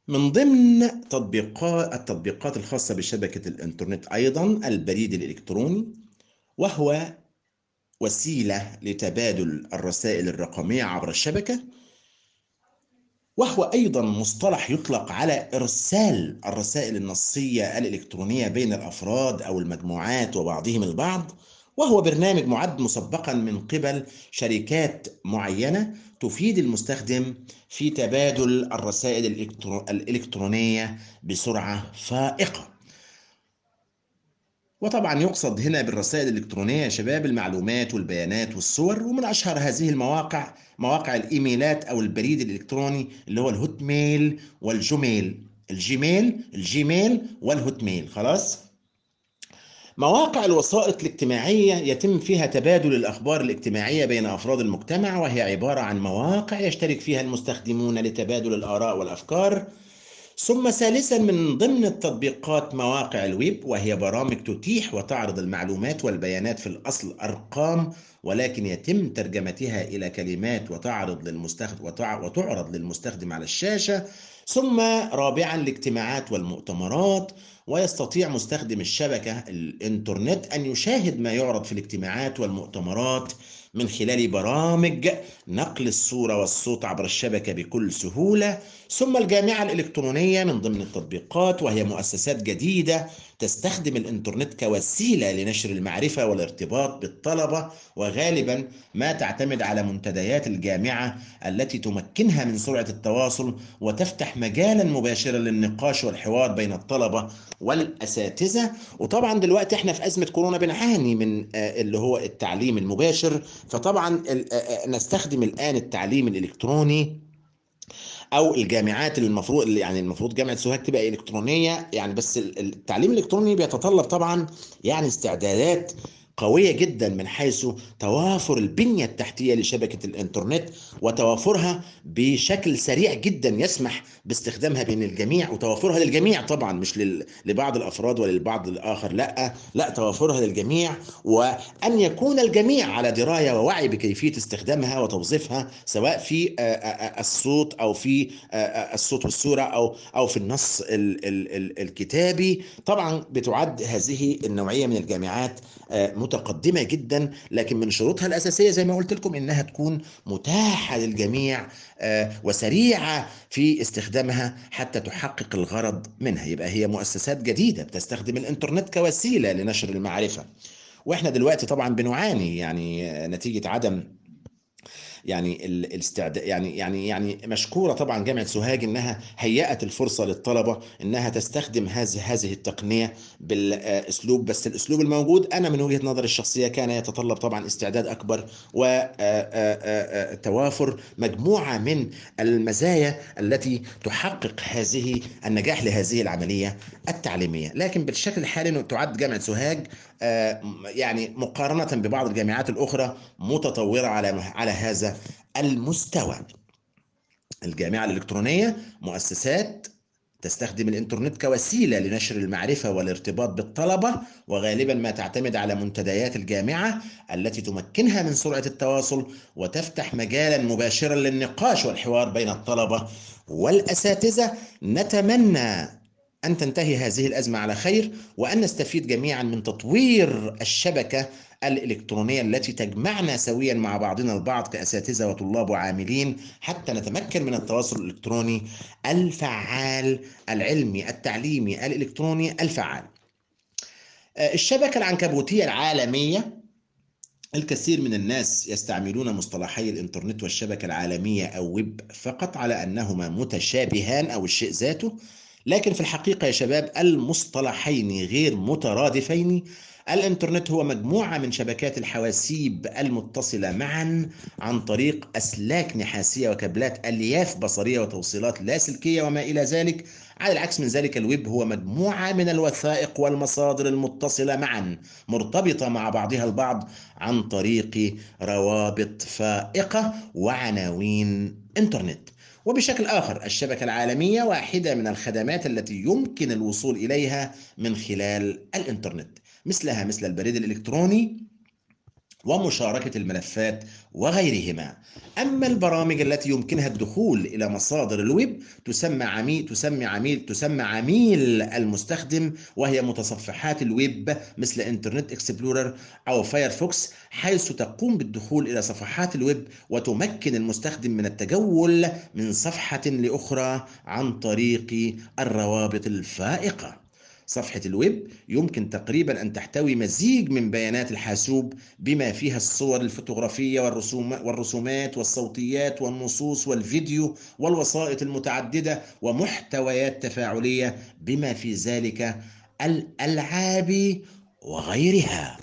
من ضمن التطبيقات الخاصة بشبكة الإنترنت أيضا البريد الإلكتروني، وهو وسيلة لتبادل الرسائل الرقمية عبر الشبكة، وهو أيضا مصطلح يطلق على إرسال الرسائل النصية الإلكترونية بين الأفراد أو المجموعات وبعضهم البعض، وهو برنامج معد مسبقا من قبل شركات معينة تفيد المستخدم في تبادل الرسائل الإلكترونية بسرعة فائقة. وطبعا يقصد هنا بالرسائل الإلكترونية يا شباب المعلومات والبيانات والصور، ومن أشهر هذه المواقع مواقع الإيميلات أو البريد الإلكتروني اللي هو الهوت ميل والجوميل. الجيميل والهوت ميل. خلاص. مواقع الوسائط الاجتماعية يتم فيها تبادل الأخبار الاجتماعية بين أفراد المجتمع، وهي عبارة عن مواقع يشترك فيها المستخدمون لتبادل الآراء والأفكار. ثم ثالثا من ضمن التطبيقات مواقع الويب، وهي برامج تتيح وتعرض المعلومات والبيانات في الأصل أرقام، ولكن يتم ترجمتها إلى كلمات وتعرض للمستخدم على الشاشة. ثم رابعا الاجتماعات والمؤتمرات، ويستطيع مستخدم الشبكة الإنترنت أن يشاهد ما يعرض في الاجتماعات والمؤتمرات من خلال برامج نقل الصورة والصوت عبر الشبكة بكل سهولة. ثم الجامعة الإلكترونية من ضمن التطبيقات، وهي مؤسسات جديدة تستخدم الإنترنت كوسيلة لنشر المعرفة والارتباط بالطلبة، وغالبا ما تعتمد على منتديات الجامعة التي تمكنها من سرعة التواصل وتفتح مجالا مباشرا للنقاش والحوار بين الطلبة والأساتذة. وطبعا دلوقتي احنا في أزمة كورونا بنعاني من اللي هو التعليم المباشر، فطبعا نستخدم الآن التعليم الإلكتروني او الجامعات اللي المفروض جامعه سوهاج تبقى الكترونيه يعني، بس التعليم الالكتروني بيتطلب طبعا يعني استعدادات قويه جدا من حيث توافر البنيه التحتيه لشبكه الانترنت، وتوافرها بشكل سريع جدا يسمح باستخدامها بين الجميع، وتوافرها للجميع طبعا، مش لبعض الافراد وللبعض الاخر، لا توافرها للجميع، وان يكون الجميع على درايه ووعي بكيفيه استخدامها وتوظيفها، سواء في الصوت او في الصوت والصوره او في النص الكتابي. طبعا بتعد هذه النوعيه من الجامعات متقدمه جدا، لكن من شروطها الاساسيه زي ما قلت لكم انها تكون متاحه للجميع وسريعه في استخدامها حتى تحقق الغرض منها. يبقى هي مؤسسات جديده بتستخدم الانترنت كوسيله لنشر المعرفه. واحنا دلوقتي طبعا بنعاني يعني نتيجه عدم يعني الاستعداد يعني مشكوره طبعا جامعه سوهاج انها هيأت الفرصه للطلبه انها تستخدم هذه التقنيه بالاسلوب، بس الاسلوب الموجود انا من وجهه نظري الشخصيه كان يتطلب طبعا استعداد اكبر وتوافر مجموعه من المزايا التي تحقق هذه النجاح لهذه العمليه التعليميه. لكن بالشكل الحالي تعد جامعه سوهاج يعني مقارنه ببعض الجامعات الاخرى متطوره على هذا المستوى. الجامعة الإلكترونية مؤسسات تستخدم الإنترنت كوسيلة لنشر المعرفة والارتباط بالطلبة، وغالبا ما تعتمد على منتديات الجامعة التي تمكنها من سرعة التواصل وتفتح مجالا مباشرا للنقاش والحوار بين الطلبة والأساتذة. نتمنى أن تنتهي هذه الأزمة على خير، وأن نستفيد جميعا من تطوير الشبكة الإلكترونية التي تجمعنا سويا مع بعضنا البعض كأساتذة وطلاب وعاملين، حتى نتمكن من التواصل الإلكتروني الفعال العلمي التعليمي الإلكتروني الفعال. الشبكة العنكبوتية العالمية، الكثير من الناس يستعملون مصطلحي الإنترنت والشبكة العالمية أو ويب فقط على أنهما متشابهان أو الشيء ذاته، لكن في الحقيقة يا شباب المصطلحين غير مترادفين. الإنترنت هو مجموعة من شبكات الحواسيب المتصلة معا عن طريق أسلاك نحاسية وكابلات ألياف بصرية وتوصيلات لاسلكية وما إلى ذلك. على العكس من ذلك الويب هو مجموعة من الوثائق والمصادر المتصلة معا مرتبطة مع بعضها البعض عن طريق روابط فائقة وعناوين إنترنت. وبشكل آخر الشبكة العالمية واحدة من الخدمات التي يمكن الوصول إليها من خلال الإنترنت، مثل البريد الإلكتروني ومشاركة الملفات وغيرهما. أما البرامج التي يمكنها الدخول إلى مصادر الويب تسمى عميل المستخدم، وهي متصفحات الويب مثل إنترنت إكسبلورر أو فايرفوكس، حيث تقوم بالدخول إلى صفحات الويب وتمكن المستخدم من التجول من صفحة لأخرى عن طريق الروابط الفائقة. صفحة الويب يمكن تقريبا أن تحتوي مزيج من بيانات الحاسوب، بما فيها الصور الفوتوغرافية والرسومات والصوتيات والنصوص والفيديو والوسائط المتعددة ومحتويات تفاعلية، بما في ذلك الألعاب وغيرها.